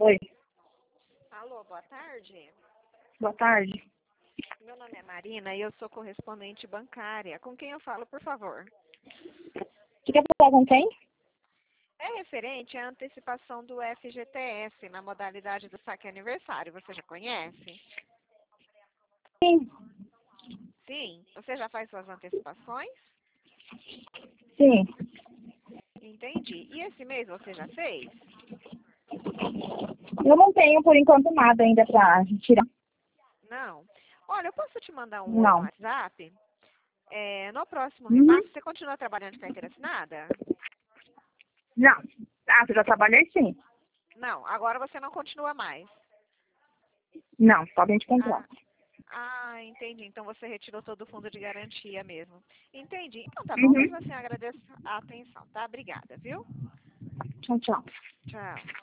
Oi, Alô, boa tarde. boa tarde. Meu nome é Marina e eu sou correspondente bancária. Com quem eu falo, por favor? Você quer falar com quem? É referente à antecipação do FGTS na modalidade do saque aniversário. Você já conhece? Sim, Sim. Você já faz suas antecipações? sim. Entendi. E esse mês você já fez? Eu não tenho, por enquanto, nada ainda pra tirar. Não. Olha, eu posso te mandar um oi no Não. WhatsApp? No próximo Uhum. repasse, você continua trabalhando de carteira assinada? Não. Ah, você já trabalhei sim. Não, agora você não continua mais. Não, somente Ah, contrato. entendi. Então você retirou todo o fundo de garantia mesmo. Entendi. Então tá bom, mesmo Uhum. assim eu agradeço a atenção, tá? Obrigada, viu? Tchau, tchau. Tchau.